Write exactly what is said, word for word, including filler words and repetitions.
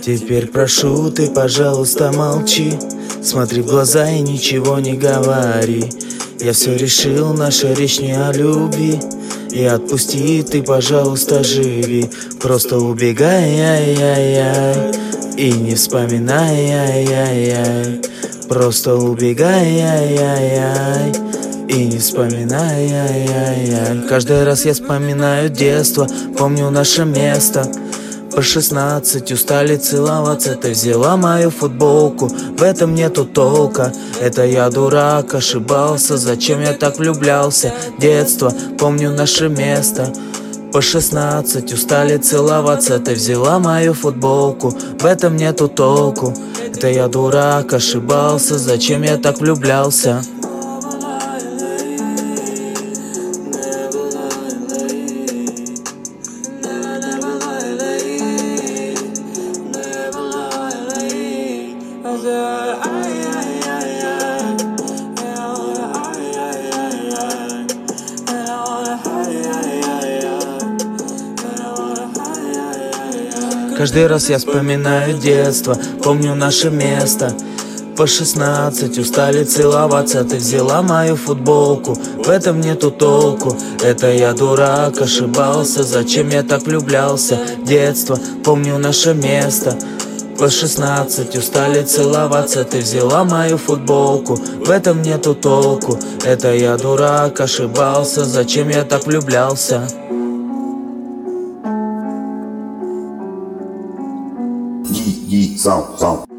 Теперь прошу, ты, пожалуйста, молчи. Смотри в глаза и ничего не говори. Я все решил, наша речь не о любви. И отпусти, ты, пожалуйста, живи. Просто убегай, ай-яй-яй, и не вспоминай, ай-яй-яй. Просто убегай, ай-яй-яй, и не вспоминай, ай-яй-яй. Каждый раз я вспоминаю детство, помню наше место. По шестнадцать устали целоваться, ты взяла мою футболку, в этом нету толка. Это я дурак, ошибался, зачем я так влюблялся? Детство, помню наше место. По шестнадцать устали целоваться, ты взяла мою футболку, в этом нету толку. Это я дурак, ошибался, зачем я так влюблялся? Каждый раз я вспоминаю детство, помню наше место. По шестнадцать устали целоваться, ты взяла мою футболку, в этом нету толку. Это я дурак, ошибался, зачем я так влюблялся? Детство, помню наше место. По шестнадцать устали целоваться, ты взяла мою футболку, в этом нету толку. Это я дурак, ошибался, зачем я так влюблялся? Yi Yi Sound Sound